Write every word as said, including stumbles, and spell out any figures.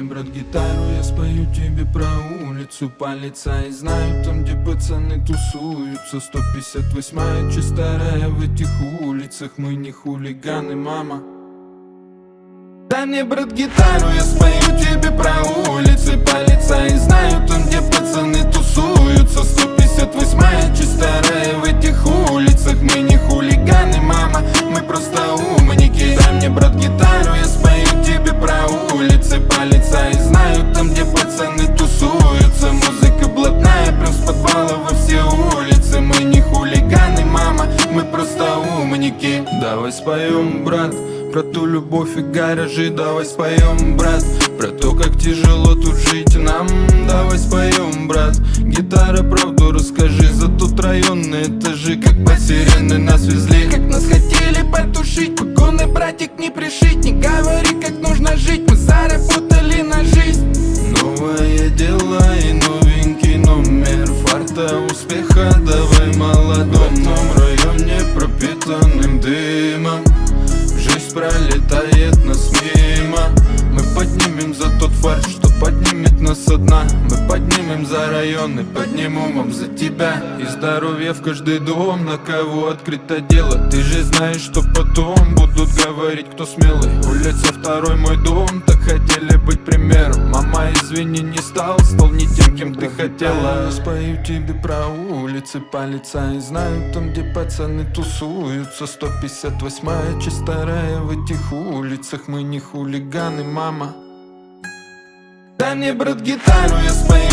брат, гитару, я спою тебе про улицу. Полицаи знают там, где пацаны тусуются. Сто пятьдесят восьмая чистая в этих улицах. Мы не хулиганы, мама. Дай мне, брат, гитару, я спою тебе про улицы. Полицаи знают там, где пацаны тусуются. Сто пятьдесят восьмая чистая в этих улицах. Мы не хулиганы, мама, мы просто умники. Дай мне, брат, гитару, я спою тебе про улицы. Полицаи знают там, где пацаны тусуются. Музыка блатная, прям с подвала во все улицы. Мы не хулиганы, мама, мы просто умники. Давай споем, брат, про ту любовь и гаражи. Давай споем, брат, про то, как тяжело тут жить нам. Давай споем, брат, гитара, правду расскажи. За тот район на этажи, как по сирены нас везли. Как нас хотели потушить, погоны, братик, не пришить. Не говори, как нужно жить, мы заработали на жизнь. Новое дело и новенький номер. Фарта, успеха, давай молодом. В том районе пропитанным дымом жизнь пролетает нас мимо. Мы поднимем за тот фарш, что поднимет нас со дна. Мы поднимем за районы, поднимем вам за тебя. И здоровье в каждый дом, на кого открыто дело. Ты же знаешь, что потом будут говорить, кто смелый. Улица второй мой дом, так хотели быть примером. Мама, извини, не стал, стал не тем, кем ты хотела. Я спою тебе про улицы, полицаи знают там, где пацаны тусуются. Сто пятьдесят восьмая чистая в этих улицах. Мы не хулиганы, мама. Дай мне, брат, гитару, я спою